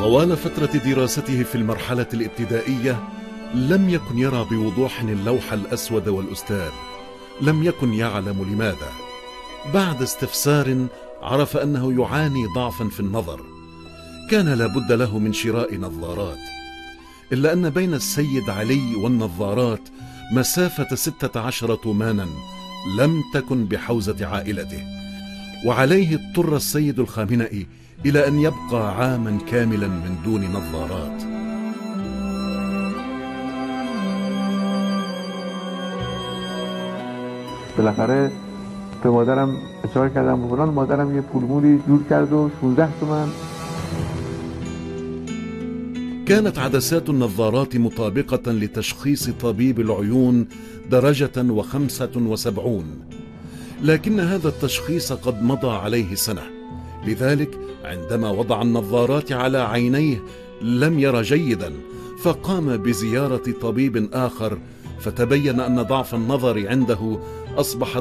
طوال فترة دراسته في المرحلة الابتدائية لم يكن يرى بوضوح اللوح الأسود والأستاذ، لم يكن يعلم لماذا. بعد استفسار عرف أنه يعاني ضعفا في النظر، كان لابد له من شراء نظارات، إلا أن بين السيد علي والنظارات مسافة 16 طومانا لم تكن بحوزة عائلته، وعليه اضطر السيد الخامنئي إلى أن يبقى عاما كاملا من دون نظارات. بالاخره به مادرم اشاره کردم و فلان، مادرم یه پولمولی جور کرد و 16 تومن. كانت عدسات النظارات مطابقة لتشخيص طبيب العيون درجة و75، لكن هذا التشخيص قد مضى عليه سنة، لذلك عندما وضع النظارات على عينيه لم ير جيدا، فقام بزيارة طبيب آخر فتبين أن ضعف النظر عنده أصبح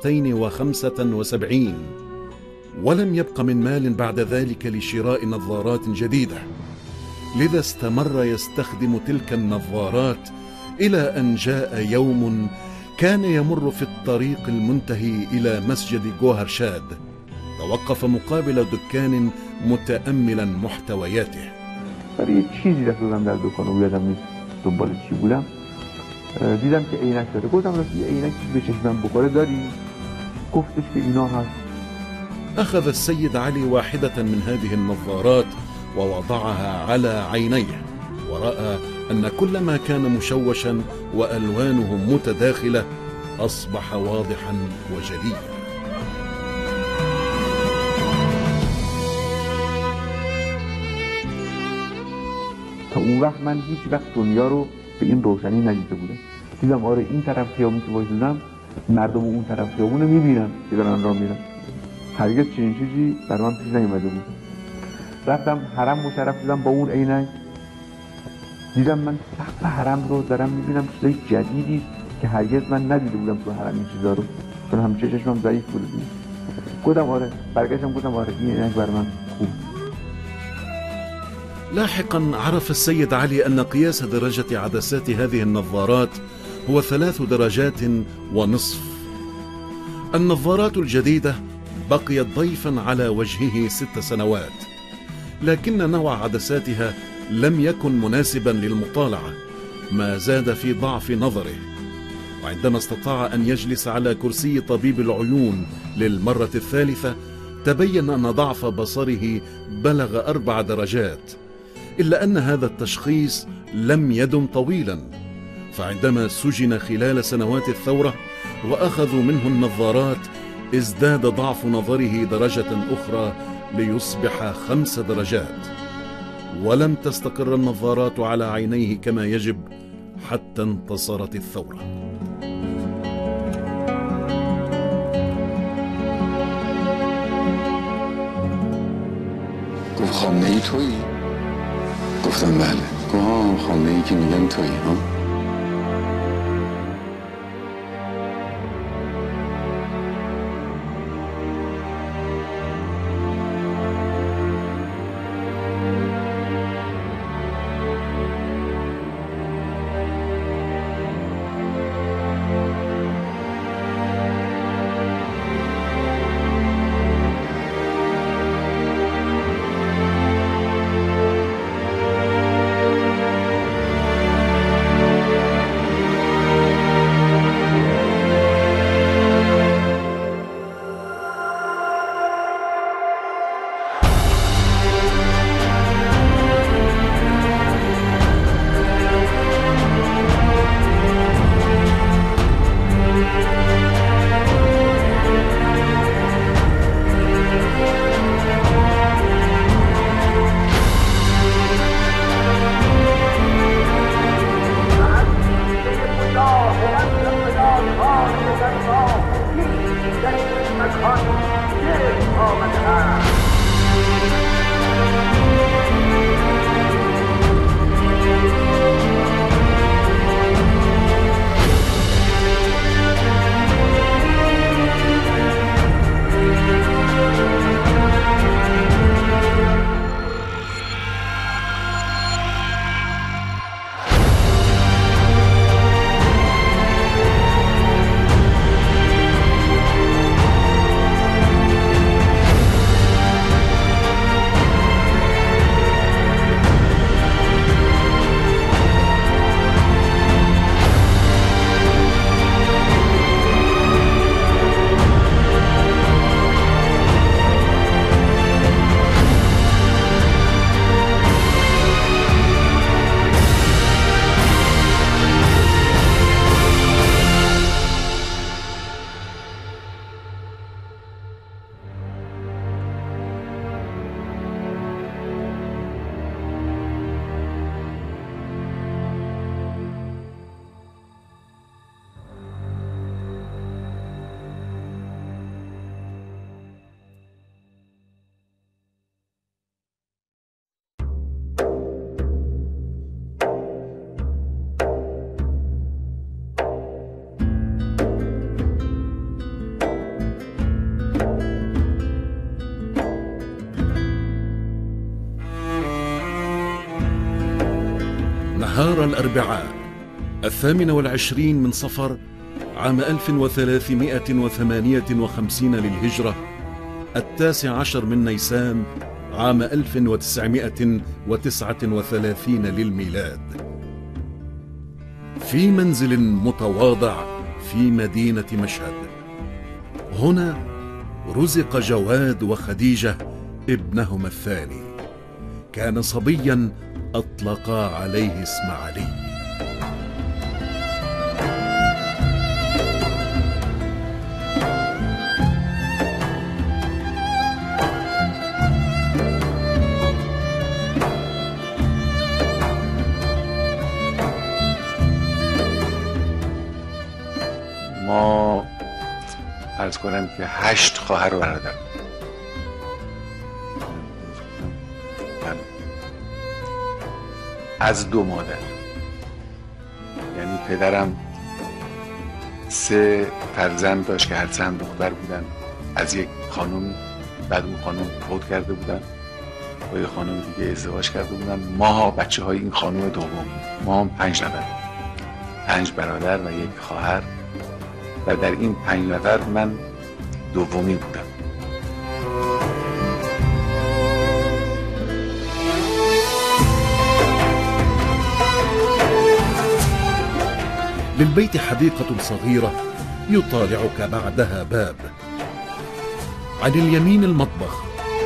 275، ولم يبق من مال بعد ذلك لشراء نظارات جديدة، لذا استمر يستخدم تلك النظارات إلى أن جاء يوم كان يمر في الطريق المنتهي إلى مسجد جوهرشاد، توقف مقابل دكان متأملا محتوياته. برای چیزی رفتم در دکان و یادم نیست دنبال چی بودم، دیدم که عینک داره. گفتم راستی عینک به چشمم بخوره داری؟ گفتش که اینا هست. أخذ السيد علي واحدة من هذه النظارات ووضعها على عينيه، ورأى أن كل ما كان مشوشا وألوانه متداخلة أصبح واضحا وجليا. تا اون وقت من هیچ وقت دنیا رو به این روشنی ندیده بودم. دیدم آره این طرف خیابون که وایسادم مردم اون طرف خیابون رو میبینن که دارن راه میرن. هرگز چنین چیزی برای من پیش نیومده بود. رفتم حرم مشرف شدم با اون عینک، دیدم من سقف حرم رو دارم میبینم، چیزای جدیدی که هرگز من ندیده بودم تو حرم این چیزا رو، چون همیشه چشمم ضعیف بود. گفتم آره، برگشتم گفتم آره این عینک برای من خوب. لاحقا عرف السيد علي أن قياس درجة عدسات هذه النظارات هو 3 درجات ونصف. النظارات الجديدة بقيت ضيفا على وجهه 6 سنوات، لكن نوع عدساتها لم يكن مناسبا للمطالعة، ما زاد في ضعف نظره. وعندما استطاع أن يجلس على كرسي طبيب العيون للمرة الثالثة تبين أن ضعف بصره بلغ 4 درجات، إلا أن هذا التشخيص لم يدم طويلا، فعندما سجن خلال سنوات الثورة وأخذوا منه النظارات ازداد ضعف نظره درجة أخرى ليصبح 5 درجات، ولم تستقر النظارات على عينيه كما يجب حتى انتصرت الثورة. گفت خامنه‌ای تویی؟ گفتم بله. گفت خامنه‌ای که میگن تویی ها؟ نهار الأربعاء 28 من صفر عام 1358 للهجرة، 19 من نيسان عام 1939 للميلاد، في منزل متواضع في مدينة مشهد. هنا رزق جواد وخديجة ابنهما الثاني، كان صبيا أطلقا عليه اسم علي. ما عرض کنم که 8 خواهر و برادر، از 2 مادر. یعنی پدرم 3 فرزند داشت که هر 3 دختر بودن از یک خانم، بعد اون خانم فوت کرده بودن، با یک خانم دیگه ازدواج کرده بودن. ما بچه های این خانم دوم، ما هم 5 نفر، 5 برادر و 1 خواهر، و در این 5 نفر من دومی بودم. للبيت حديقة صغيرة يطالعك بعدها باب، عن اليمين المطبخ،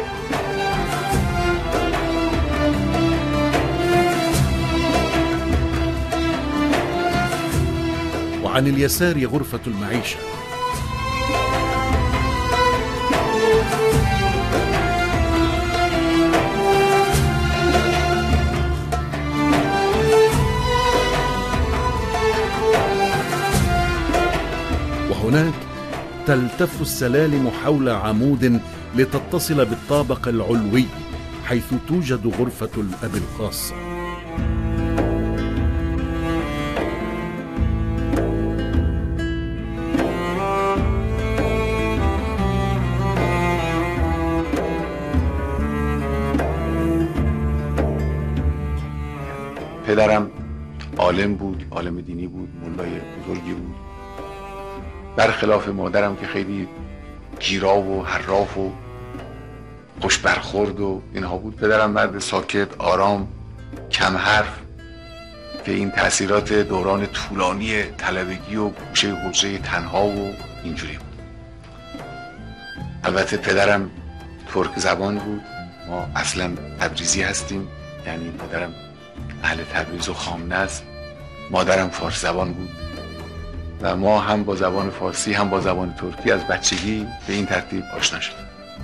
وعن اليسار غرفة المعيشة. وهناك تلتف السلالم حول عمود لتتصل بالطابق العلوي حيث توجد غرفة الأب الخاصة. پدرم عالم بود، عالم دینی بود، مولای بزرگی بود، برخلاف مادرم که خیلی گیرا و حراف و خوش برخورد و اینها بود. پدرم مرد ساکت، آرام، کم حرف، که این تأثیرات دوران طولانی طلبگی و گوشه حجره تنها و اینجوری بود. البته پدرم ترک زبان بود، ما اصلا تبریزی هستیم، یعنی پدرم اهل تبریز و خامنه است، مادرم فارس زبان بود و ما هم با زبان فارسی هم با زبان ترکی از بچگی به این ترتیب آشنا شدیم.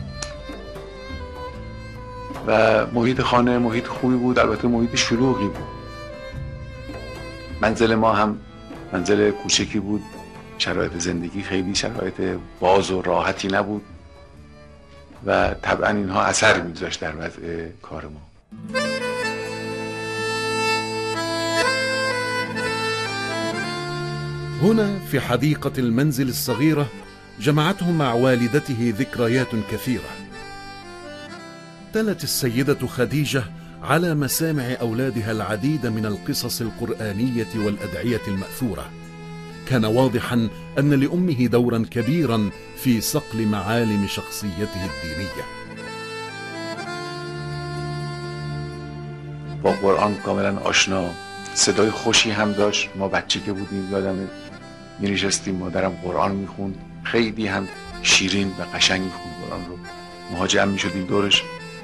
و محیط خانه محیط خوبی بود، البته محیط شلوغی بود. منزل ما هم منزل کوچکی بود، شرایط زندگی خیلی شرایط باز و راحتی نبود و طبعا اینها اثر می‌گذاشت در وضع کار ما. هنا في حديقة المنزل الصغيرة جمعته مع والدته ذكريات كثيرة. تلت السيدة خديجة على مسامع أولادها العديد من القصص القرآنية والأدعية المأثورة. كان واضحا أن لأمه دورا كبيرا في صقل معالم شخصيته الدينية. با قرآن کاملا آشنا، صدای خوشی هم داشت. ما بچه که بودیم یادمه می نشستیم مادرم قرآن می خوند، خیلی هم شیرین و قشنگ می خوند قرآن رو. ما جمع می شدیم دورش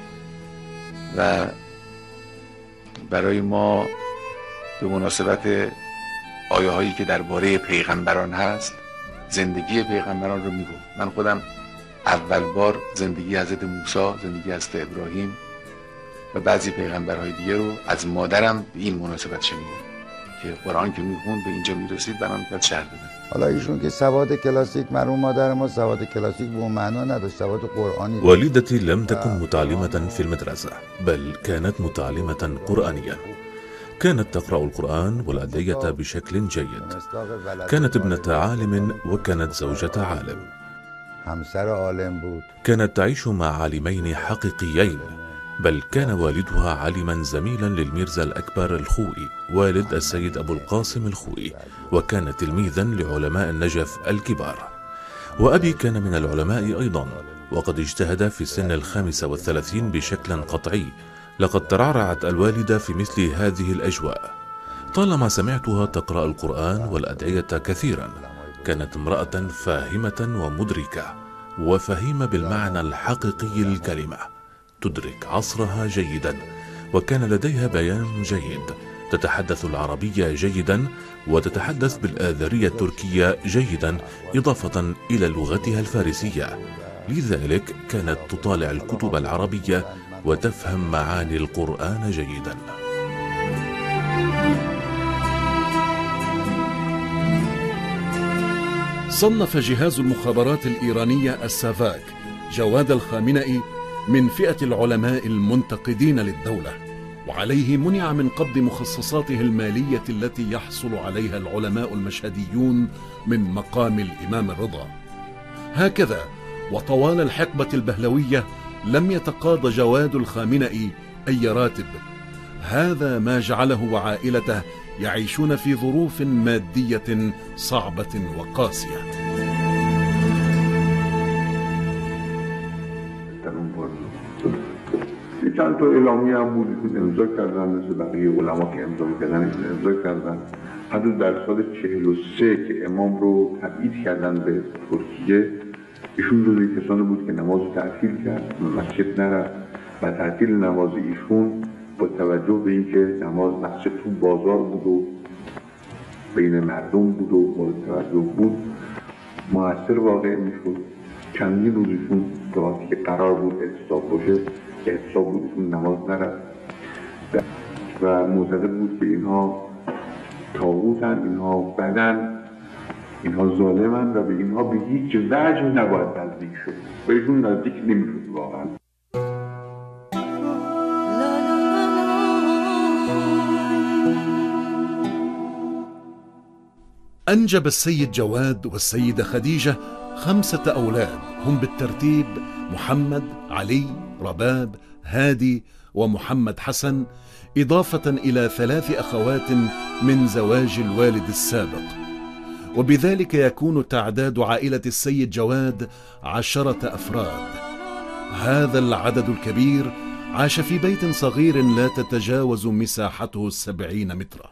و برای ما به مناسبت آیه هایی که درباره پیغمبران هست زندگی پیغمبران رو می گفت. من خودم اول بار زندگی حضرت موسی، زندگی حضرت ابراهیم و بعضی پیغمبرهای دیگه رو از مادرم به این مناسبت شنیدم که قرآن که میخوند به اینجا میرسید برام یاد شهر دادن. حالا ایشون که سواد کلاسیک، مرحوم مادر ما سواد کلاسیک به اون معنا نداشت، سواد قرآنی. والدتي لم تكن متعلمة في المدرسة، بل كانت متعلمة قرآنيا. كانت تقرأ القرآن والأدعية بشكل جيد. كانت ابنة عالم وكانت زوجة عالم. همسر عالم بود. كانت تعيش مع عالمين حقيقيين بل كان والدها عالما زميلا للميرزا الأكبر الخوئي والد السيد أبو القاسم الخوئي، وكان تلميذا لعلماء النجف الكبار. وأبي كان من العلماء أيضا، وقد اجتهد في سن 35 بشكل قطعي. لقد ترعرعت الوالدة في مثل هذه الأجواء. طالما سمعتها تقرأ القرآن والأدعية كثيرا. كانت امرأة فاهمة ومدركة، وفهيمة بالمعنى الحقيقي للكلمة، تدرك عصرها جيدا، وكان لديها بيان جيد. تتحدث العربية جيدا، وتتحدث بالآذرية التركية جيدا، إضافة إلى لغتها الفارسية. لذلك كانت تطالع الكتب العربية وتفهم معاني القرآن جيدا. صنف جهاز المخابرات الإيرانية السافاك جواد الخامنئي من فئة العلماء المنتقدين للدولة، وعليه منع من قبض مخصصاته المالية التي يحصل عليها العلماء المشهديون من مقام الإمام الرضا. هكذا وطوال الحقبة البهلوية لم يتقاضى جواد الخامنئي أي راتب. هذا ما جعله وعائلته يعيشون في ظروف مادية صعبة وقاسية. چند تا اعلامیه هم بود که امضا کردن، مثل بقیه علما که امضا می‌کردن امضا کردن. حتی در سال 43 که امام رو تبعید کردن به ترکیه، ایشون جزو کسانی بود که نماز تعطیل کرد، مسجد نرفت و تعطیل نماز ایشون با توجه به اینکه نماز مسجد تو بازار بود و بین مردم بود و با توجه بود مؤثر واقع میشد. چندین روز ایشون به وقتی که قرار بود اعتصاب باشه اعتصاب بود، ایشون نماز نرفت و معتقد بود که اینها طاغوتن، اینها بدن، اینها ظالمن و به اینها به هیچ وجه نباید نزدیک شد و ایشون نزدیک نمیشد واقعا. أنجب السيد جواد والسيدة خديجة 5 أولاد، هم بالترتيب محمد، علي، رباب، هادي ومحمد حسن، إضافة إلى 3 أخوات من زواج الوالد السابق. وبذلك يكون تعداد عائلة السيد جواد 10 أفراد. هذا العدد الكبير عاش في بيت صغير لا تتجاوز مساحته 70 مترا.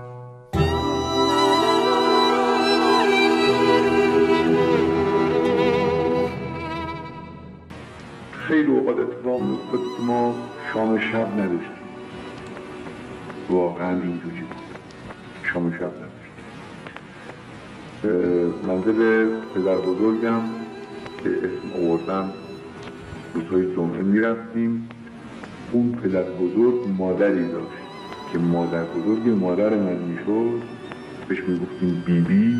خیلی اوقات اتفاق می‌افتاد که ما شام شب نداشتیم. واقعا اینجوری بود. شام شب نداشتیم. منزل پدر بزرگم که اسم آوردم روزهای جمعه میرفتیم. اون پدر بزرگ مادری داشت که مادر بزرگ مادر من میشد، بهش میگفتیم بیبی.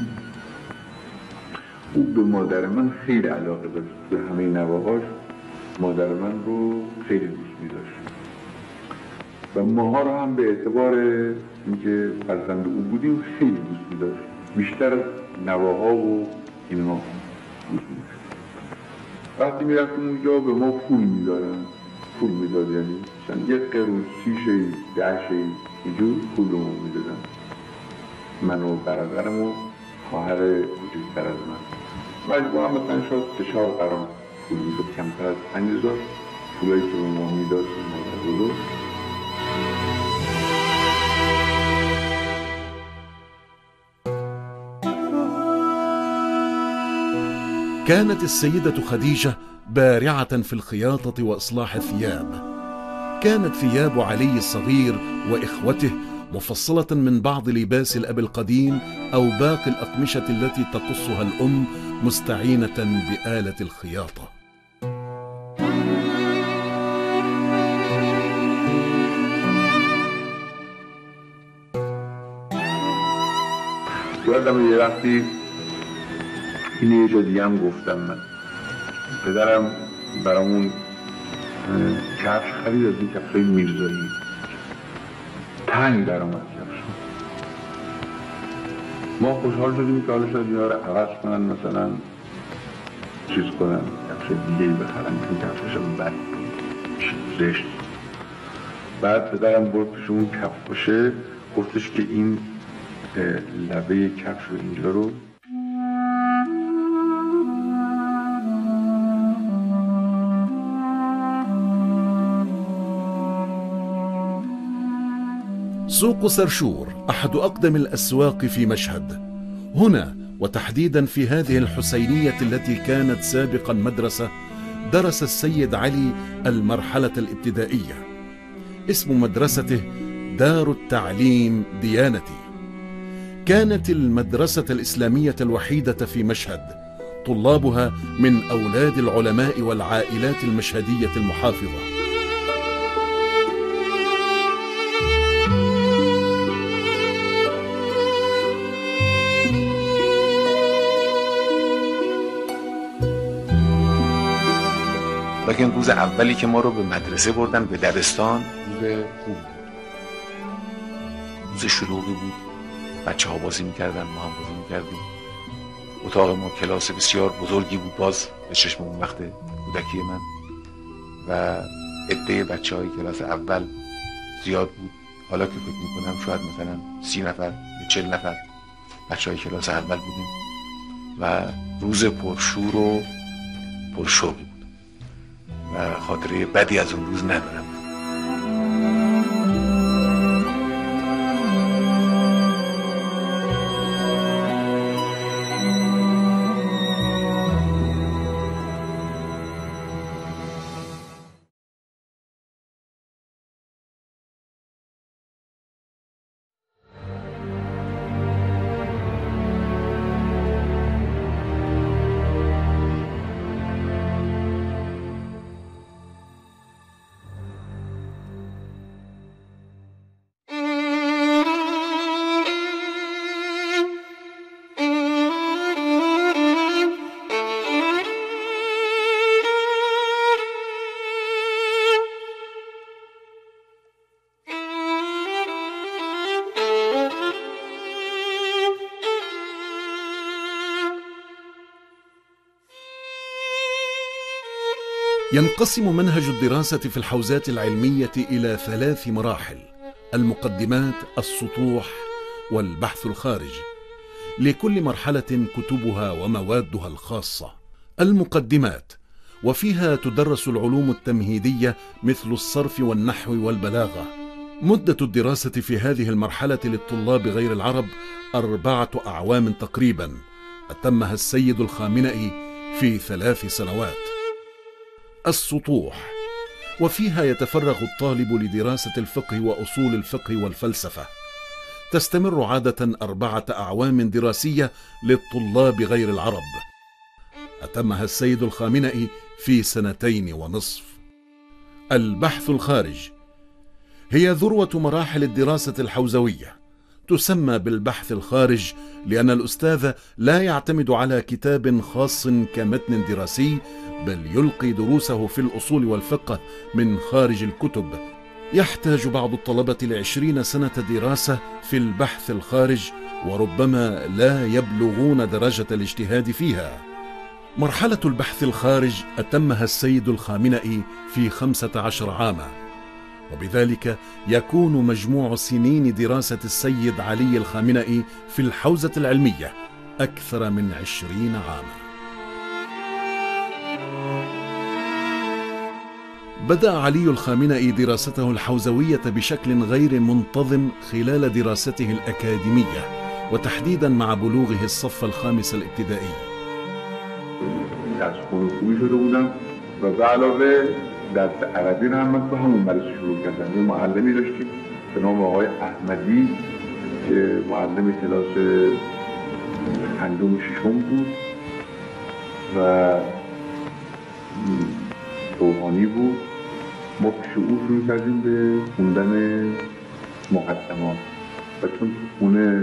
او به مادر من خیلی علاقه داشت، به همه نواهاش مادر من رو خیلی دوست می‌داشت و ماها رو هم به اعتبار اینکه فرزند او بودیم خیلی دوست می‌داشت، بیشتر از نواها و اینها دوست می‌داشت. وقتی میرفتیم اونجا به ما پول می‌دادن، پول می‌داد، یعنی مثلا 1 قرون 30 شی 10 شی اینجور پول رو می‌دادن. من و برادرم و خواهر کوچکتر از من مجموعاً مثلا شاید 3-4 قرون پول میداد، کمتر از 5000 پولایی که به ما میداد مادر بزرگ. كانت السيدة خديجة بارعة في الخياطة وإصلاح الثياب. كانت ثياب علي الصغير وإخوته مفصلة من بعض لباس الأب القديم أو باقي الأقمشة التي تقصها الأم، مستعينة بآلة الخياطة. یادم یه وقتی اینه یه جا دیگه هم گفتم، من پدرم برامون کفش خرید، از این کفشای میرزایی تنگ در آمد کفش. ما خوشحال شدیم که حالا شاید اینا رو عوض کنن، مثلا چیز کنن، کفش دیگه بخرن، این کفشش هم بد بود، زشت. بعد پدرم برد پیش اون کفاشه، گفتش که این لبه کفش رو اینجا رو سوق سرشور أحد أقدم الأسواق في مشهد. هنا وتحديدا في هذه الحسينية التي كانت سابقا مدرسة درس السيد علي المرحلة الابتدائية. اسم مدرسته دار التعليم ديانتي. كانت المدرسة الإسلامية الوحيدة في مشهد، طلابها من أولاد العلماء والعائلات المشهدية المحافظة. لکن روز اولی که ما رو به مدرسه بردن، به دبستان، روز خوب بود، روز شلوغی بود، بچه ها بازی میکردن، ما هم بازی میکردیم. اتاق ما کلاس بسیار بزرگی بود، باز به چشم اون وقت کودکی من، و عده بچه های کلاس اول زیاد بود. حالا که فکر میکنم شاید مثلا 30 نفر یا 40 نفر بچه های کلاس اول بودیم و روز پرشور و پرشوقی بود و خاطره بدی از اون روز ندارم. ينقسم منهج الدراسة في الحوزات العلمية إلى 3 مراحل: المقدمات، السطوح، والبحث الخارجي. لكل مرحلة كتبها وموادها الخاصة. المقدمات، وفيها تدرس العلوم التمهيدية مثل الصرف والنحو والبلاغة. مدة الدراسة في هذه المرحلة للطلاب غير العرب 4 أعوام تقريبا، أتمها السيد الخامنئي في 3 سنوات. السطوح، وفيها يتفرغ الطالب لدراسة الفقه وأصول الفقه والفلسفة. تستمر عادة 4 أعوام دراسية للطلاب غير العرب، أتمها السيد الخامنئي في 2.5 سنين. البحث الخارج هي ذروة مراحل الدراسة الحوزوية. تسمى بالبحث الخارج لأن الأستاذ لا يعتمد على كتاب خاص كمتن دراسي، بل يلقي دروسه في الأصول والفقه من خارج الكتب. يحتاج بعض الطلبة ل20 سنة دراسة في البحث الخارج، وربما لا يبلغون درجة الاجتهاد فيها. مرحلة البحث الخارج أتمها السيد الخامنئي في 15 عاما، وبذلك يكون مجموع سنين دراسة السيد علي الخامنئي في الحوزة العلمية أكثر من 20 عاما. بدأ علي الخامنئي دراسته الحوزوية بشكل غير منتظم خلال دراسته الأكاديمية، وتحديدا مع بلوغه الصف الخامس الابتدائي. و به علاوه درس عربی رو هم من تو همون مدرسه شروع کردم. یه معلمی داشتیم به نام آقای احمدی که معلم کلاس 5 و 6 بود و روحانی بود. ما پیش او شروع کردیم به خوندن مقدمات و چون خونه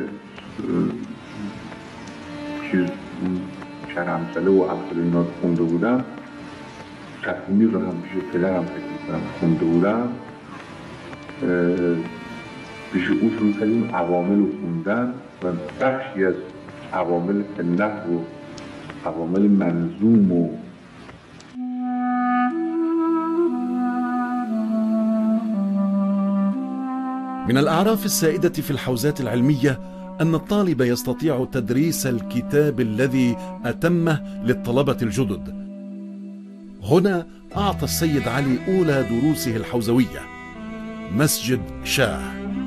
شرمسله و افضل اینا خونده بودم، تصمیمی رو هم پیش پدرم فکر میکنم خونده بودم، پیش او شروع کردیم عوامل رو خوندن و بخشی از عوامل نحو و عوامل منظوم و من الأعراف السائدة في الحوزات العلمية أن الطالب يستطيع تدريس الكتاب الذي أتمه للطلبة الجدد. هنا أعطى السيد علي أولى دروسه الحوزوية، مسجد شاه.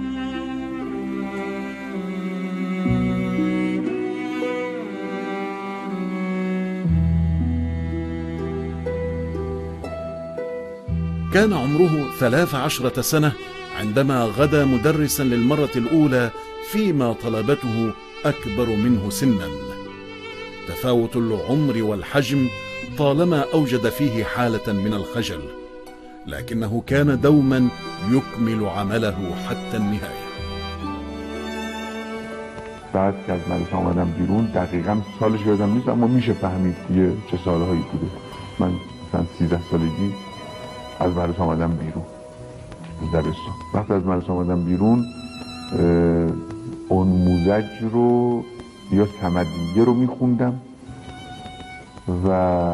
كان عمره 13 سنة عندما غدا مدرسا للمرة الأولى فيما طلبته أكبر منه سنا. تفاوت العمر والحجم طالما أوجد فيه حالة من الخجل، لكنه كان دوما يكمل عمله حتى النهاية. بعد که از مدرسه آمدم بیرون دقیقا سالش یادم نیست، اما میشه فهمید دیگه چه سالهایی بوده. من مثلا 13 سالگی از مدرسه آمدم بیرون از دبستان. وقتی از مدرسه آمدم بیرون اون موزج رو یا صمدیه رو میخوندم و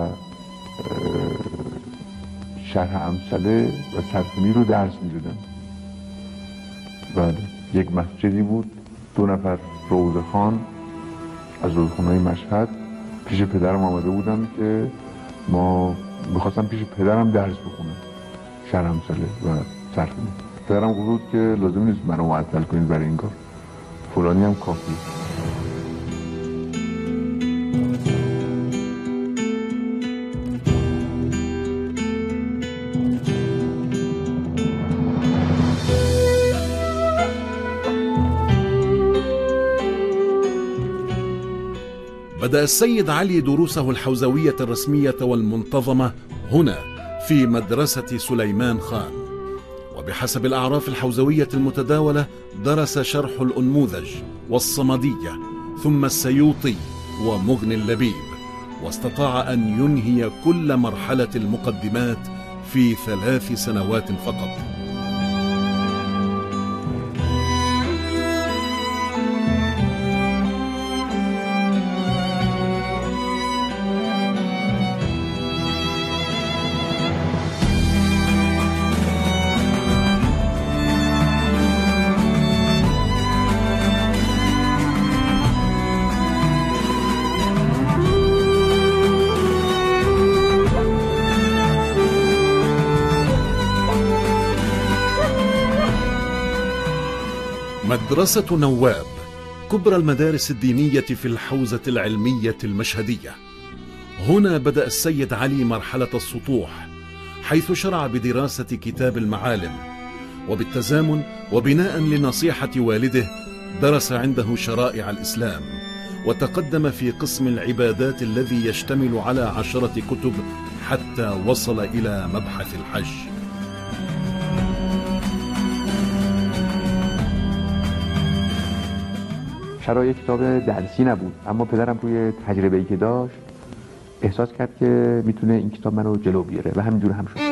شرح امثله و سرسمی رو درس میدادم. بله، یک مسجدی بود، 2 نفر روضه‌خوان از روضه‌خوان‌های مشهد پیش پدرم آمده بودم که ما میخواستم پیش پدرم درس بخونم، شرح امثله و سرسمی. پدرم گفت که لازم نیست منو معطل کنید برای این کار، فلانی هم کافیه. بدأ السيد علي دروسه الحوزوية الرسمية والمنتظمة هنا في مدرسة سليمان خان، وبحسب الأعراف الحوزوية المتداولة درس شرح الأنموذج والصمدية ثم السيوطي ومغني اللبيب، واستطاع أن ينهي كل مرحلة المقدمات في 3 سنوات فقط. مدرسة نواب كبرى المدارس الدينية في الحوزة العلمية المشهدية. هنا بدأ السيد علي مرحلة السطوح، حيث شرع بدراسة كتاب المعالم، وبالتزامن وبناء لنصيحة والده درس عنده شرائع الإسلام، وتقدم في قسم العبادات الذي يشتمل على 10 كتب حتى وصل إلى مبحث الحج. شرایط کتاب درسی نبود، اما پدرم روی تجربه‌ای که داشت احساس کرد که میتونه این کتاب منو جلو بیاره و همینجور هم شد.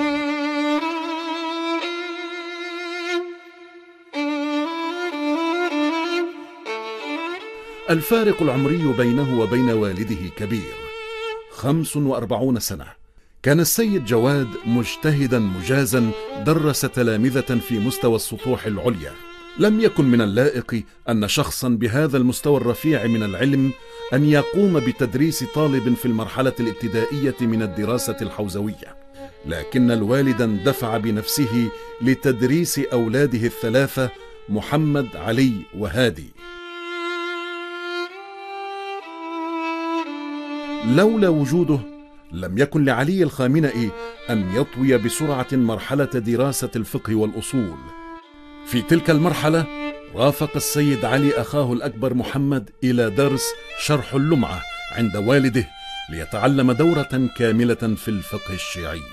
الفارق العمري بينه وبين والده كبير، 45 سنة. كان السيد جواد مجتهدا مجازا، درس تلامذة في مستوى السطوح العليا. لم يكن من اللائق أن شخصا بهذا المستوى الرفيع من العلم أن يقوم بتدريس طالب في المرحلة الابتدائية من الدراسة الحوزوية، لكن الوالد اندفع بنفسه لتدريس أولاده ال3 محمد، علي وهادي. لولا وجوده لم يكن لعلي الخامنئي أن يطوي بسرعة مرحلة دراسة الفقه والأصول. في تلك المرحلة رافق السيد علي أخاه الأكبر محمد إلى درس شرح اللمعة عند والده ليتعلم دورة كاملة في الفقه الشيعي.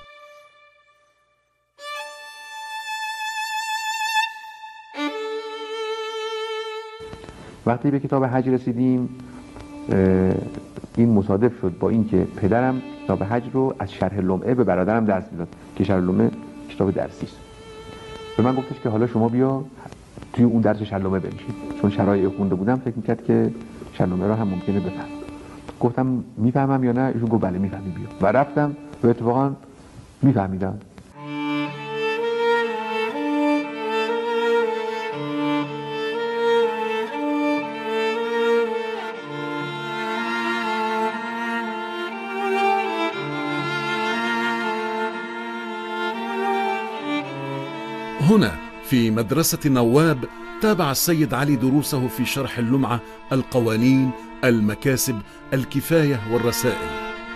وقتی به کتاب حج رسیدیم این مصادف شد با اینکه پدرم کتاب حج رو از شرح لمعه به برادرم درس میداد که شرح لمعه کتاب درسی است. به من گفتش که حالا شما بیا توی اون درس شرح لمعه بنشین، چون شرایع خونده بودم فکر میکرد که شرح لمعه رو هم ممکنه بفهم. گفتم میفهمم یا نه؟ ایشون گفت بله میفهمی، بیا. و رفتم و اتفاقا میفهمیدم. هنا في مدرسة النواب تابع السيد علي دروسه في شرح اللمعة، القوانين، المكاسب، الكفاية والرسائل.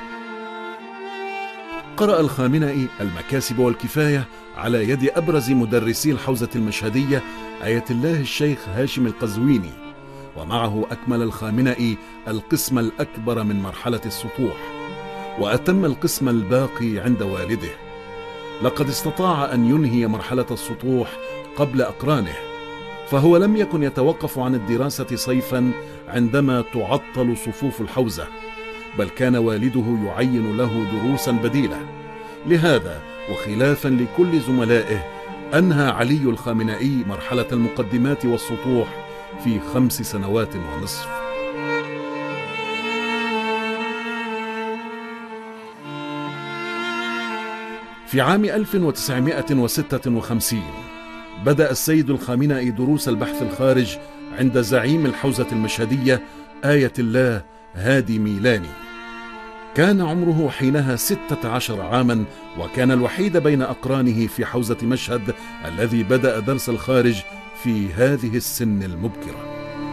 قرأ الخامنئي المكاسب والكفاية على يد أبرز مدرسي الحوزة المشهدية آية الله الشيخ هاشم القزويني، ومعه أكمل الخامنئي القسم الأكبر من مرحلة السطوح، وأتم القسم الباقي عند والده. لقد استطاع أن ينهي مرحلة السطوح قبل أقرانه، فهو لم يكن يتوقف عن الدراسة صيفا عندما تعطل صفوف الحوزة، بل كان والده يعين له دروسا بديلة. لهذا وخلافا لكل زملائه أنهى علي الخامنئي مرحلة المقدمات والسطوح في 5 سنوات ونصف. في عام 1956 بدأ السيد الخامنئي دروس البحث الخارج عند زعيم الحوزة المشهدية آية الله هادي ميلاني. كان عمره حينها 16 عاما، وكان الوحيد بين أقرانه في حوزة مشهد الذي بدأ درس الخارج في هذه السن المبكرة.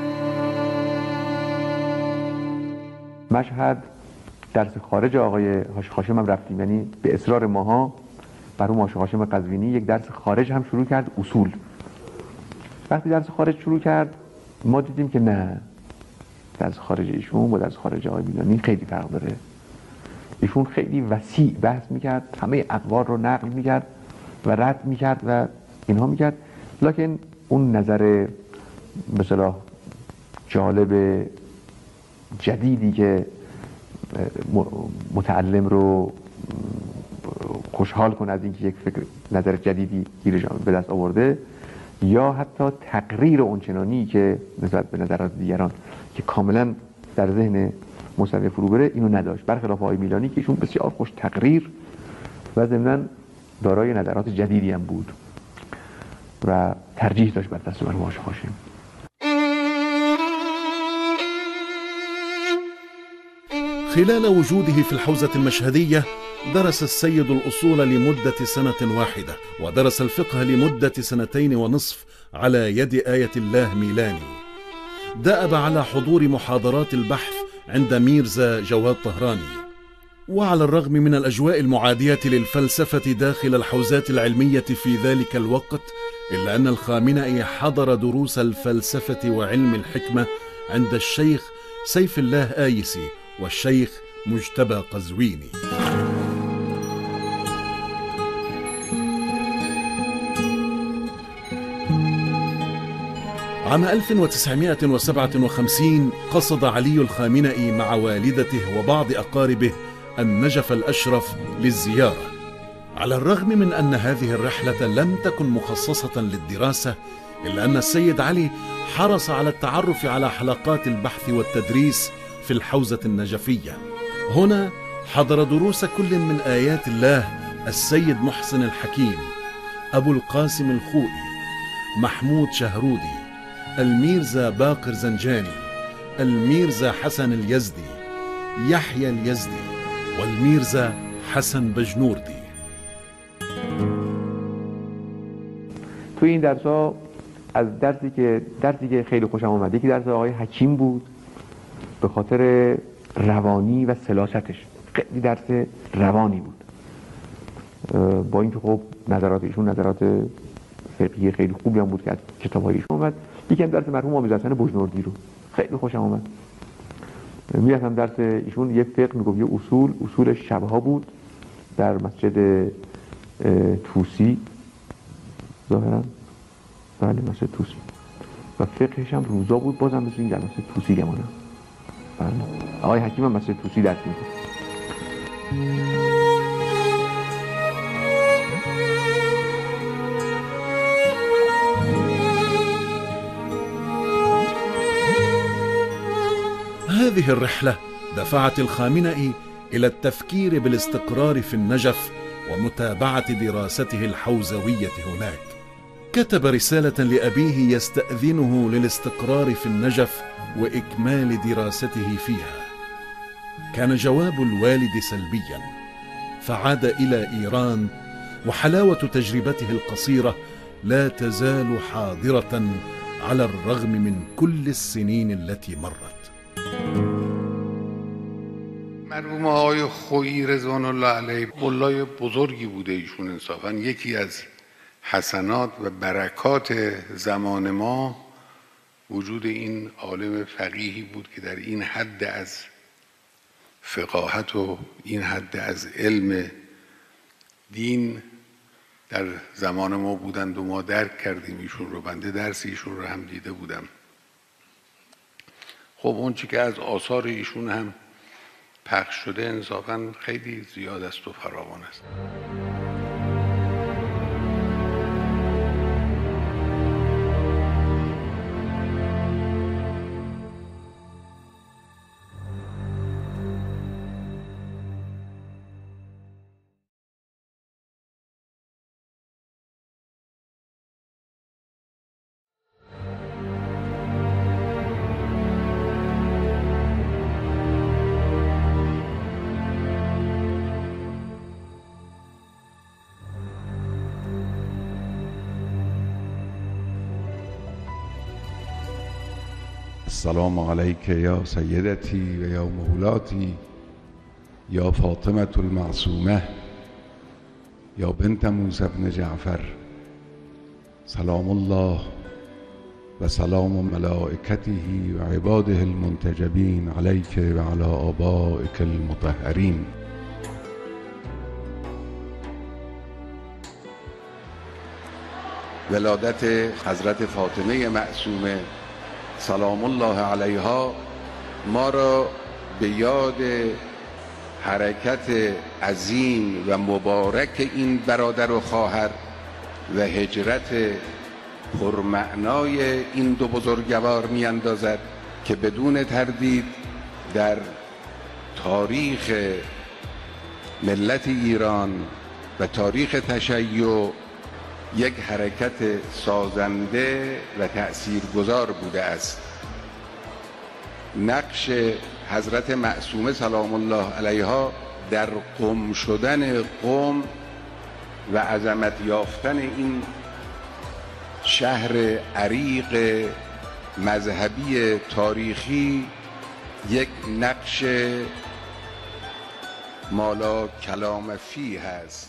مشهد درس خارج آقای هاشم هاشم هم رفتیم، یعنی به اصرار ماها برای هاشم هاشم قزوینی یک درس خارج هم شروع کرد، اصول. وقتی درس خارج شروع کرد ما دیدیم که نه، درس خارج ایشون با درس خارج آقای میلانی خیلی فرق داره. ایشون خیلی وسیع بحث میکرد، همه اقوال رو نقل میکرد و رد میکرد و اینها میکرد، لکن اون نظر مثلا جالب جدیدی که متعلم رو خوشحال کنه از اینکه یک فکر نظر جدیدی گیرش به دست آورده، یا حتی تقریر اونچنانی که نسبت به نظرات دیگران که کاملا در ذهن مصنف فرو بره، اینو نداشت، برخلاف آقای میلانی که ایشون بسیار خوش تقریر و ضمناً دارای نظرات جدیدی هم بود و ترجیح داشت بر دست مرحوم هاشم هاشم. خلال وجوده في الحوزة المشهدية درس السيد الأصول لمدة 1 سنة واحدة، ودرس الفقه لمدة 2.5 سنين على يد آية الله ميلاني. دأب على حضور محاضرات البحث عند ميرزا جواد طهراني. وعلى الرغم من الأجواء المعادية للفلسفة داخل الحوزات العلمية في ذلك الوقت، إلا أن الخامنئي حضر دروس الفلسفة وعلم الحكمة عند الشيخ سيف الله آيسي والشيخ مجتبى قزويني. عام 1957 قصد علي الخامنئي مع والدته وبعض أقاربه النجف الأشرف للزيارة. على الرغم من أن هذه الرحلة لم تكن مخصصة للدراسة، إلا أن السيد علي حرص على التعرف على حلقات البحث والتدريس في الحوزة النجفية. هنا حضر دروس كل من آيات الله السيد محسن الحكيم، أبو القاسم الخوئي، محمود شهرودي، الميرزا باقر زنجاني، الميرزا حسن اليزدي، يحيى اليزدي، والميرزا حسن بجنوردي. توی این درس‌ها از درسی که خیلی خوشم اومد، یکی درس آقای حکیم بود به خاطر روانی و سلاستش، خیلی درس روانی بود، با اینکه خب نظرات ایشون نظرات فقهی خیلی خوبی هم بود که از کتاب‌های ایشون اومد. یکم درس مرحوم حامد حسن بجنوردی رو خیلی خوشم اومد. میرفتم درس ایشون یه فقه میگفت، یه اصولش شبها بود در مسجد توسی، ظاهرا بله مسجد توسی، و فقهش هم روزا بود، بازم مثل این در مسجد توسی گمانم. بله آقای حکیم هم مسجد توسی درس میگفت. هذه الرحلة دفعت الخامنئي إلى التفكير بالاستقرار في النجف ومتابعة دراسته الحوزوية هناك. كتب رسالة لأبيه يستأذنه للاستقرار في النجف وإكمال دراسته فيها. كان جواب الوالد سلبيا، فعاد إلى إيران، وحلاوة تجربته القصيرة لا تزال حاضرة على الرغم من كل السنين التي مرت. مرحوم آقای خویی رضوان الله علیه ملای بزرگی بوده ایشون. انصافا یکی از حسنات و برکات زمان ما وجود این عالم فقیهی بود که در این حد از فقاهت و این حد از علم دین در زمان ما بودند و ما درک کردیم ایشون رو. بنده درس ایشون رو هم دیده بودم. خب اون چی که از آثار ایشون هم پخش شده انصافا خیلی زیاد است و فراوان است. السلام علیک یا سیدتی و یا مولاتی یا فاطمة المعصومه یا بنت موسی بن جعفر، سلام الله و سلام ملائکته و عباده المنتجبین علیک و علی آبائک المطهرین. ولادت حضرت فاطمه معصومه سلام الله علیها ما را به یاد حرکت عظیم و مبارک این برادر و خواهر و هجرت پرمعنای این دو بزرگوار می اندازد که بدون تردید در تاریخ ملت ایران و تاریخ تشیع یک حرکت سازنده و تأثیرگذار بوده است. نقش حضرت معصومه سلام الله علیها در قم شدن قم و عظمت یافتن این شهر عریق مذهبی تاریخی یک نقش مالا کلام فیه است.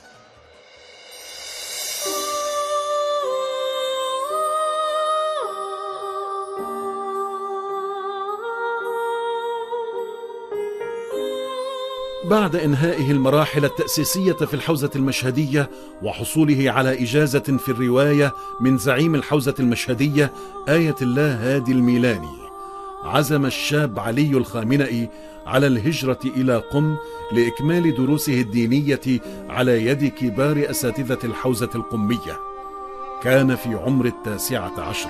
بعد إنهائه المراحل التأسيسية في الحوزة المشهدية وحصوله على إجازة في الرواية من زعيم الحوزة المشهدية آية الله هادي الميلاني، عزم الشاب علي الخامنئي على الهجرة إلى قم لإكمال دروسه الدينية على يد كبار أساتذة الحوزة القمية. كان في عمر 19.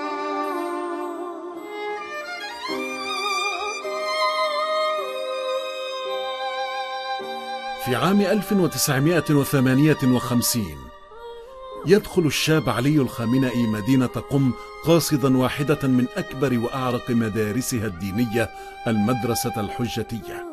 في عام 1958 يدخل الشاب علي الخامنئي مدينة قم قاصدا واحدة من أكبر وأعرق مدارسها الدينية، المدرسة الحجتية.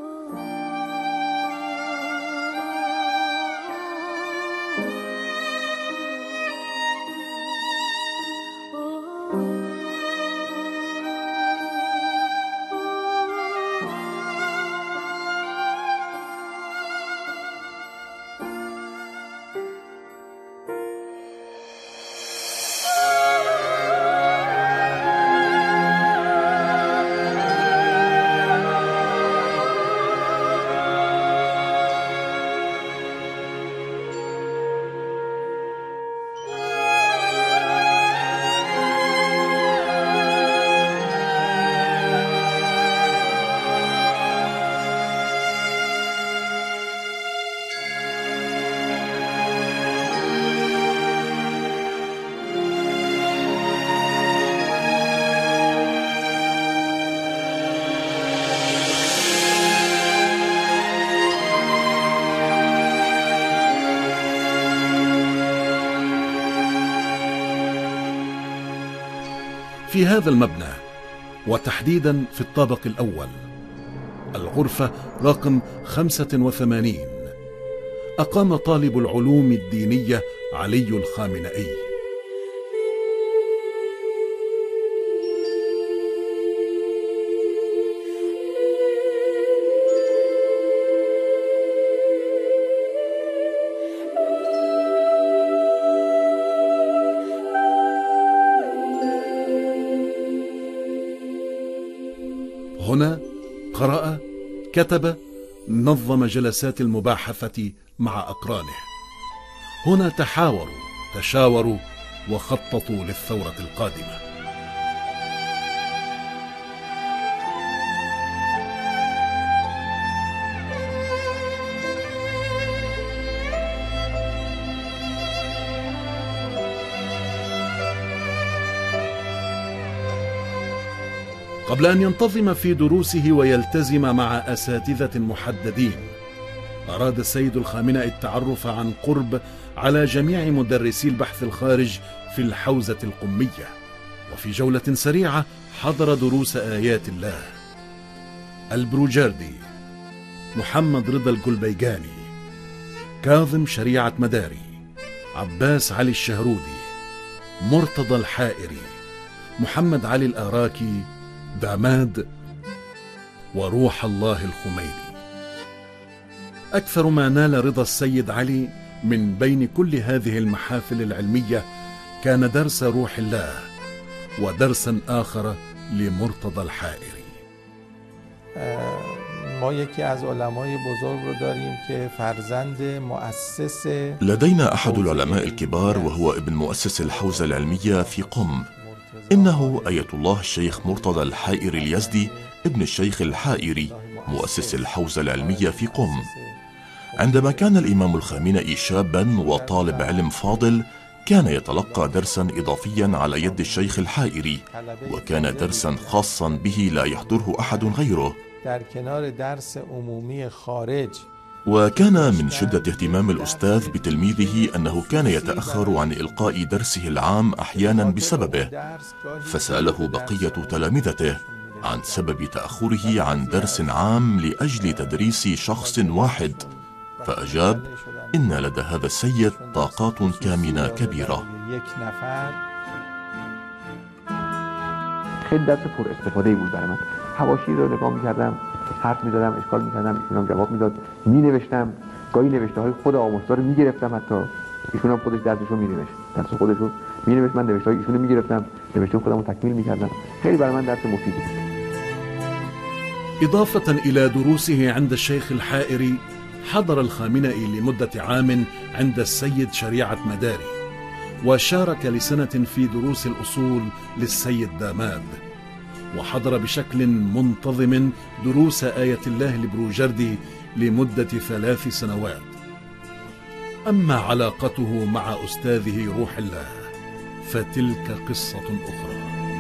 في هذا المبنى وتحديدا في الطابق الأول الغرفة رقم 85 أقام طالب العلوم الدينية علي الخامنئي. هنا قرأ، كتب، نظم جلسات المباحثة مع أقرانه. هنا تحاوروا، تشاوروا، وخططوا للثورة القادمة. قبل أن ينتظم في دروسه ويلتزم مع أساتذة محددين، أراد السيد الخامنئي التعرف عن قرب على جميع مدرسي البحث الخارج في الحوزة القمية. وفي جولة سريعة حضر دروس آيات الله البروجردي، محمد رضا الجلبيجاني، كاظم شريعة مداري، عباس علي الشهرودي، مرتضى الحائري، محمد علي الآراكي، داماد، وروح الله الخميني. أكثر ما نال رضا السيد علي من بين كل هذه المحافل العلمية كان درس روح الله، ودرسا آخر لمرتضى الحائري. ما یکی از علمای بزرگ رو داریم که فرزند مؤسس. لدينا أحد العلماء الكبار وهو ابن مؤسس الحوزة العلمية في قم، إنه آية الله الشيخ مرتضى الحائري اليزدي ابن الشيخ الحائري مؤسس الحوزة العلمية في قم. عندما كان الإمام الخامنئي شابا وطالب علم فاضل، كان يتلقى درسا إضافيا على يد الشيخ الحائري، وكان درسا خاصا به لا يحضره أحد غيره. وكان من شدة اهتمام الأستاذ بتلميذه أنه كان يتأخر عن إلقاء درسه العام أحيانا بسببه، فسأله بقية تلامذته عن سبب تأخره عن درس عام لأجل تدريس شخص واحد، فأجاب: إن لدى هذا السيد طاقات كامنة كبيرة. خیلی درس پر استفاده بود برای من. حواشی رو نگاه می‌کردم، حرف می‌زدم، اشکال می‌کردم، ایشون جواب میداد، می‌نوشتم، گاهی نوشته‌های خود آموزگار رو می‌گرفتم، حتی ایشون هم خودش درسش رو می‌نوشت، درس خودش رو می‌نوشت، من نوشته‌های ایشون رو می‌گرفتم، نوشته خودم رو تکمیل می‌کردم. خیلی برای من درس مفیدی بود. إضافة إلى دروسه عند الشيخ الحائري، حضر الخامنئي لمدة عام عند السيد شريعة مداري، وشارك لسنة في دروس الأصول للسيد داماد، وحضر بشكل منتظم دروس آية الله البروجردي لمدة 3 سنوات. أما علاقته مع أستاذه روح الله فتلك قصة أخرى.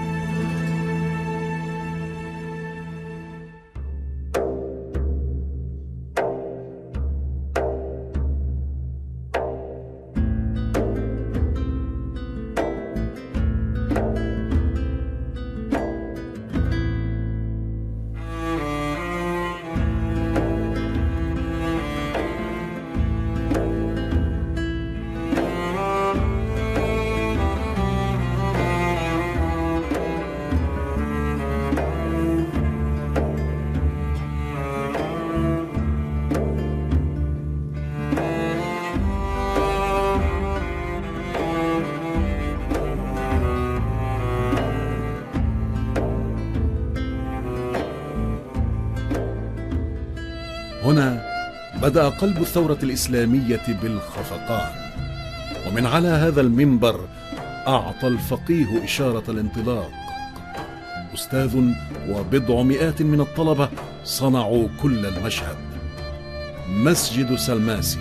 هنا بدأ قلب الثورة الإسلامية بالخفقان، ومن على هذا المنبر أعطى الفقيه إشارة الانطلاق. أستاذ وبضع مئات من الطلبة صنعوا كل المشهد. مسجد سلماسي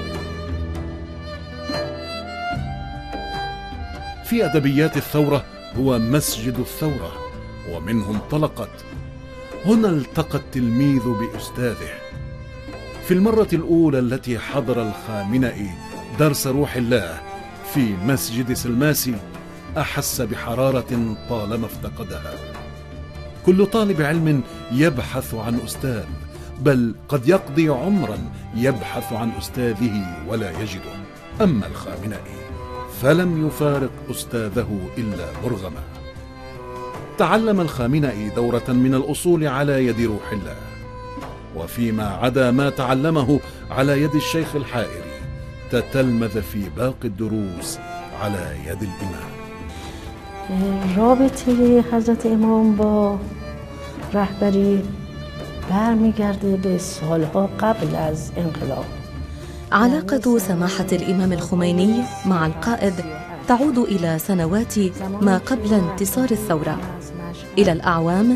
في أدبيات الثورة هو مسجد الثورة، ومنه انطلقت. هنا التقى التلميذ بأستاذه. في المرة الأولى التي حضر الخامنئي درس روح الله في مسجد سلماسي، أحس بحرارة طالما افتقدها. كل طالب علم يبحث عن أستاذ، بل قد يقضي عمرا يبحث عن أستاذه ولا يجده. أما الخامنئي فلم يفارق أستاذه إلا مرغما. تعلم الخامنئي دورة من الأصول على يد روح الله، وفيما عدا ما تعلمه على يد الشيخ الحائري تتلمذ في باقي الدروس على يد الإمام. رابطه حضرت امام با رهبری برمیگرده به سالها قبل از انقلاب. علاقة سماحة الإمام الخميني مع القائد تعود إلى سنوات ما قبل انتصار الثورة، إلى الأعوام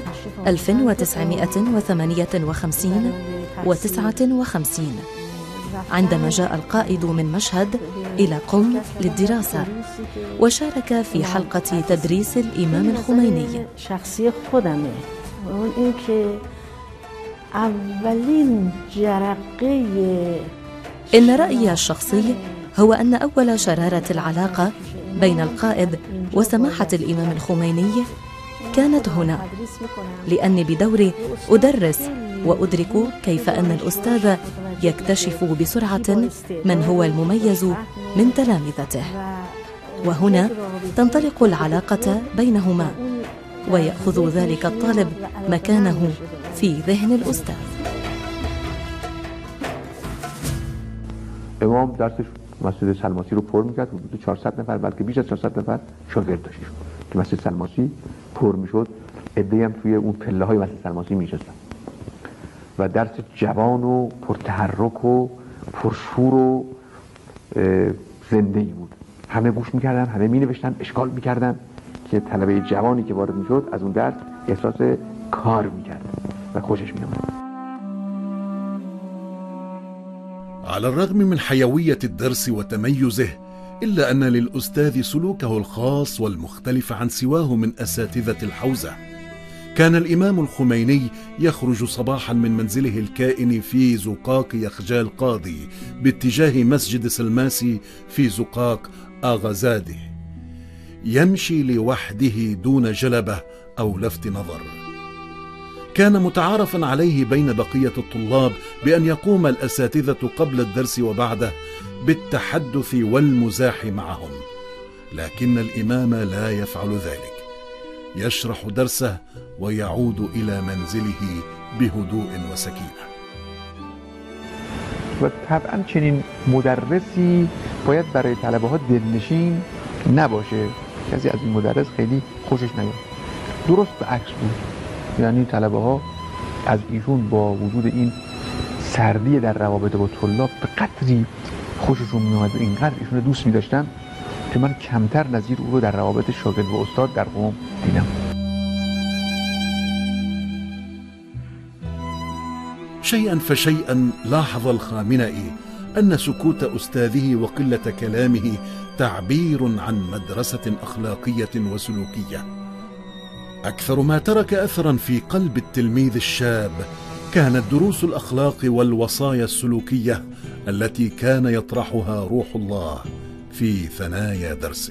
1958 و59، عندما جاء القائد من مشهد إلى قم للدراسة وشارك في حلقة تدريس الإمام الخميني. شخصی خودمه اون این که اولین جرقه. إن رأيي الشخصي هو أن أول شرارة العلاقة بين القائد وسماحة الإمام الخميني كانت هنا، لأني بدوري أدرس وأدرك كيف أن الأستاذ يكتشف بسرعة من هو المميز من تلامذته، وهنا تنطلق العلاقة بينهما ويأخذ ذلك الطالب مكانه في ذهن الأستاذ. امام درسش مسجد سلماسی رو پر میکرد، حدود 400 نفر بلکه بیش از 400 نفر شاگرد داشت که مسجد سلماسی پر میشد. عده‌ای هم توی اون پله های مسجد سلماسی میشستن و درس جوان و پرتحرک و پرشور و زنده‌ای بود. همه گوش میکردن، همه مینوشتن، اشکال میکردن که طلبه جوانی که وارد میشد از اون درس احساس کار میکرد و خوشش میامد. على الرغم من حيوية الدرس وتميزه، إلا أن للأستاذ سلوكه الخاص والمختلف عن سواه من أساتذة الحوزة. كان الإمام الخميني يخرج صباحا من منزله الكائن في زقاق يخجال قاضي باتجاه مسجد سلماسي في زقاق آغازاده، يمشي لوحده دون جلبة أو لفت نظر. كان متعارفا عليه بين بقية الطلاب بأن يقوم الأساتذة قبل الدرس وبعده بالتحدث والمزاح معهم، لكن الإمام لا يفعل ذلك، يشرح درسه ويعود إلى منزله بهدوء وسكينة. و طبعا چنین مدرسی باید برای طلبه ها دلنشین نباشه. کسی از این مدرس خیلی خوشش نیاد. درست به عکس بود، یعنی طلبه ها از ایشون با وجود این سردی در روابط با طلاب به قدری خوششون میومد و اینقدر ایشون دوست می‌داشتن که من کمتر نظیر او رو در روابط شاگرد و استاد در قم دیدم. شيئا فشيئا لاحظ الخامنئي أن سكوت أستاذه وقلة كلامه تعبير عن مدرسة أخلاقية وسلوكية. أكثر ما ترك أثرا في قلب التلميذ الشاب كانت دروس الأخلاق والوصايا السلوكية التي كان يطرحها روح الله في ثنايا درسه.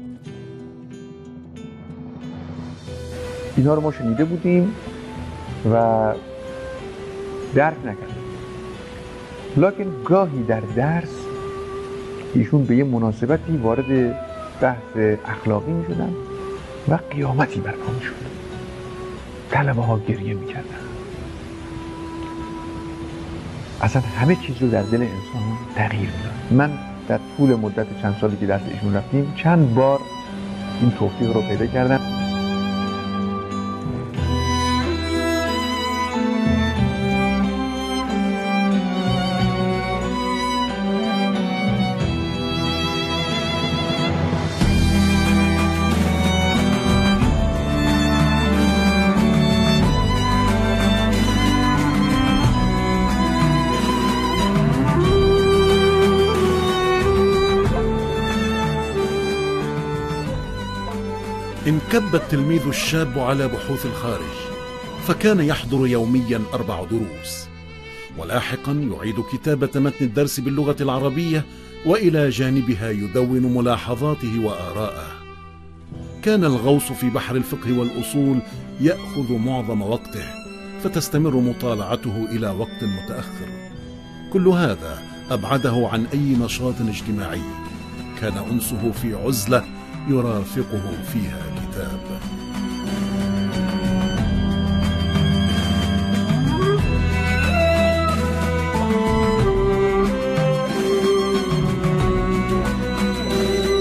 اینها رو ما شنیده بودیم و درک نکردیم، لکن گاهی در درس ایشون به یه مناسبتی وارد بحث اخلاقی می شدن و قیامتی برپا می شد. طلبه ها گریه می کردن. اصلا همه چیز رو در دل انسان تغییر می داد. من در طول مدت چند سالی که درس ایشون رفتیم چند بار این توفیق رو پیدا کردم. انكب التلميذ الشاب على بحوث الخارج، فكان يحضر يوميا 4 دروس، ولاحقا يعيد كتابة متن الدرس باللغة العربية، وإلى جانبها يدون ملاحظاته وآراءه. كان الغوص في بحر الفقه والأصول يأخذ معظم وقته، فتستمر مطالعته إلى وقت متأخر. كل هذا أبعده عن أي نشاط اجتماعي، كان أنسه في عزلة يرافقه فيها كتاب.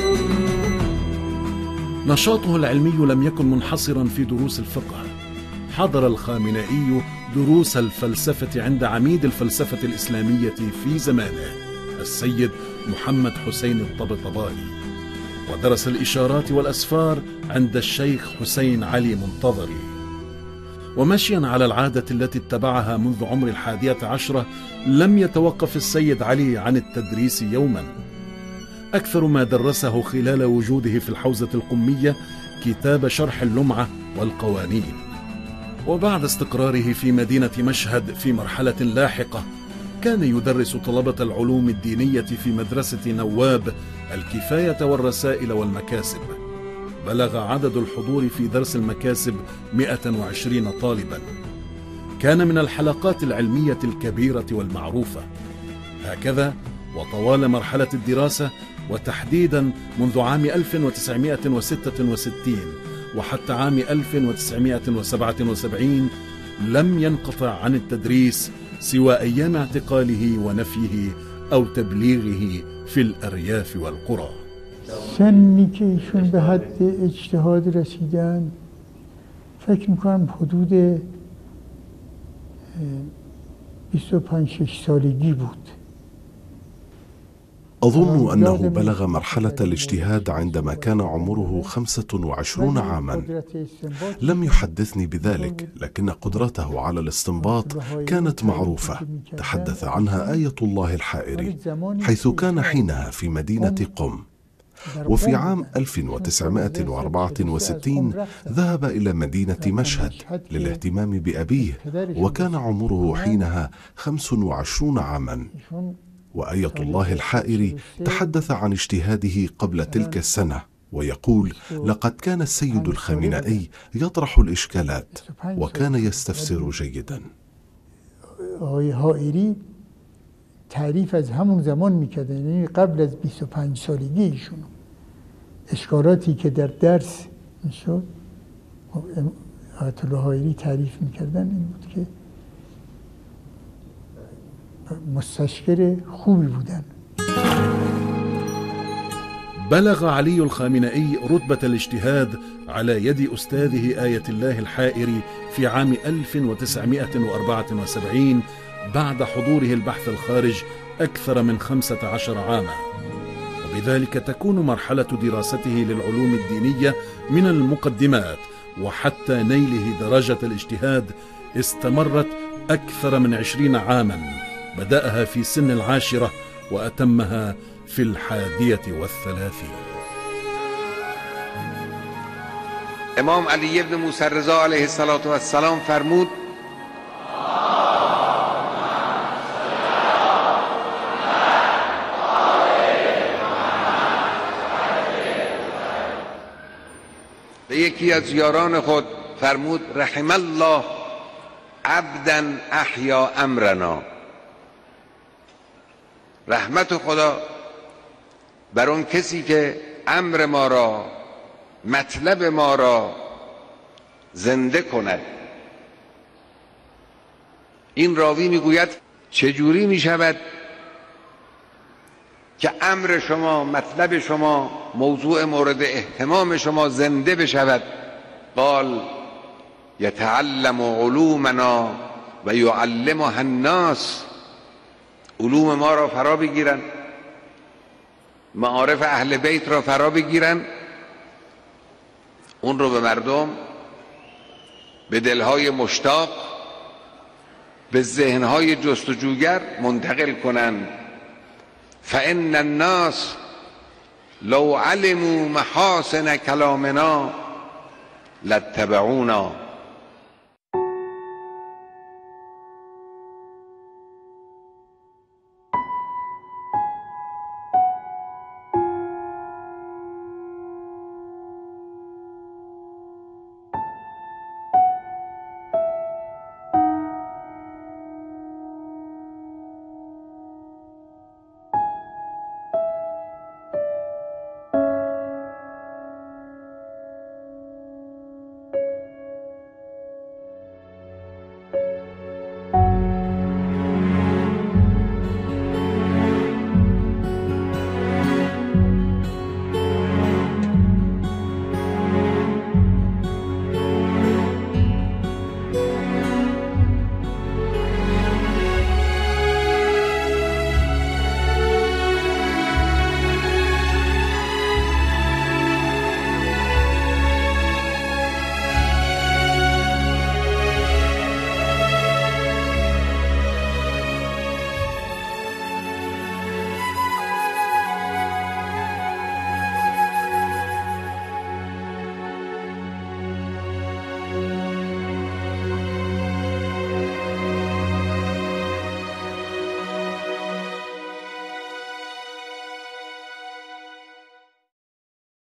نشاطه العلمي لم يكن منحصرا في دروس الفقه، حضر الخامنئي دروس الفلسفة عند عميد الفلسفة الإسلامية في زمانه السيد محمد حسين الطبطبائي، ودرس الإشارات والأسفار عند الشيخ حسين علي منتظري. ومشيا على العادة التي اتبعها منذ عمر 11 لم يتوقف السيد علي عن التدريس يوما. أكثر ما درسه خلال وجوده في الحوزة القمية كتاب شرح اللمعة والقوانين. وبعد استقراره في مدينة مشهد في مرحلة لاحقة كان يدرس طلبة العلوم الدينية في مدرسة نواب الكفاية والرسائل والمكاسب. بلغ عدد الحضور في درس المكاسب 120 طالبا. كان من الحلقات العلمية الكبيرة والمعروفة. هكذا وطوال مرحلة الدراسة، وتحديدا منذ عام 1966 وحتى عام 1977 لم ينقطع عن التدريس سوى أيام اعتقاله ونفيه أو تبليغه في الأرياف والقرى. سنی که ایشون به حد اجتهاد رسیدن فکر میکنم حدود 25-26 سالگی بود. أظن أنه بلغ مرحلة الاجتهاد عندما كان عمره 25 عاما. لم يحدثني بذلك، لكن قدرته على الاستنباط كانت معروفة، تحدث عنها آية الله الحائري، حيث كان حينها في مدينة قم. وفي عام 1964 ذهب إلى مدينة مشهد للاهتمام بأبيه، وكان عمره حينها 25 عاما. وآية الله الحائري تحدث عن اجتهاده قبل تلك السنة ويقول: لقد كان السيد الخامنئي يطرح الإشكالات وكان يستفسر جيدا. حائری تعریف از همون زمان میکردن، یعنی قبل از 25 سالگی ایشون اشکالاتی که در درس میشد آیت الله حائری تعریف میکردن این بود که مستشکر خوبی بودن. بلغ علي الخامنئي رتبة الاجتهاد على يد أستاذه آية الله الحائري في عام 1974 بعد حضوره البحث الخارج أكثر من 15 عاما. وبذلك تكون مرحلة دراسته للعلوم الدينية من المقدمات، وحتى نيله درجة الاجتهاد استمرت أكثر من 20 عاما، بدأها في سن 10 وأتمها في 31. امام علی ابن موسی رضا علیه السلام فرمود: به یکی از یاران خود فرمود: رحم الله عبدا احیا امرنا. رحمت خدا بر اون کسی که امر ما را، مطلب ما را زنده کند. این راوی میگوید چجوری میشود که امر شما، مطلب شما، موضوع مورد اهتمام شما زنده بشود؟ قال: یتعلم علومنا و یعلمها الناس. علوم ما را فرا بگیرن، معارف اهل بیت را فرا بگیرن، اون رو به مردم، به دلهای مشتاق، به ذهنهای جستجوگر منتقل کنند. فإن الناس لو علموا محاسن کلامنا لاتبعونا.